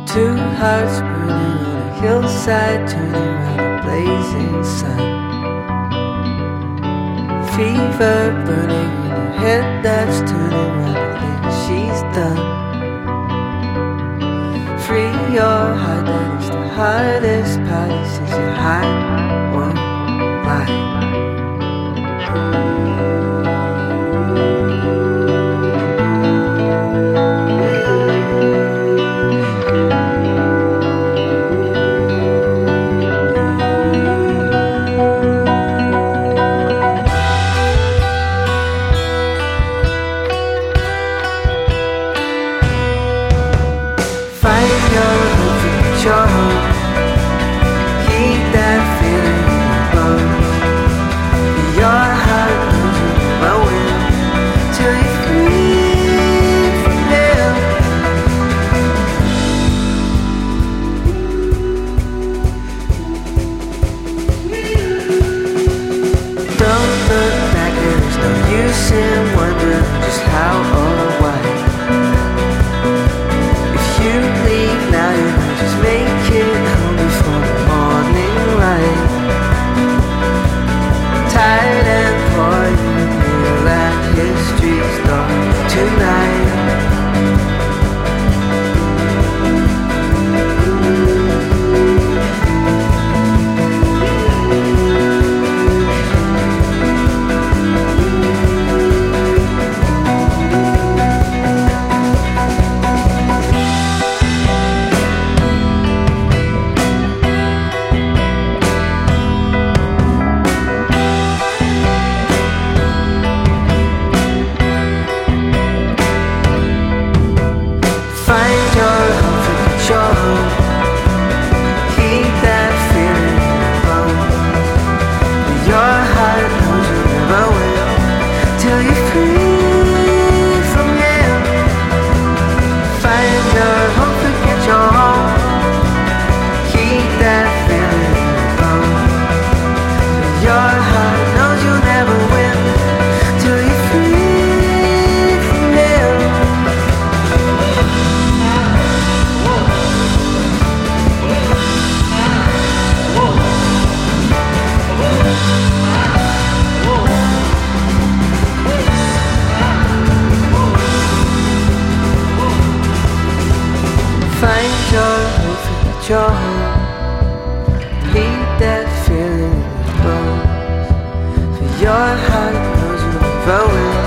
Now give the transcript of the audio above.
Two hearts burning on a hillside, turning round a blazing sun. Fever burning in her head that's turning round the things she's done. Free your heart, that is the hardest part. He says your heart won't lie. Keep that feeling in your bones. Your heart knows you well will, till you're free from him. Don't look back, there's no use in wondering just how or why. If you leave now, you might just make it home before the morning light. Tired and poor, you kneel at history's door tonight. Find your home, forget your home. Keep that feeling in your bones. Your heart knows you never will, till you're free from him. Find your home, forget your home. Keep that feeling in your bones. Your heart knows you'll never win, till you're free from him. Find your home, forget your home. Keep that feeling in your bones. For your heart knows you never will,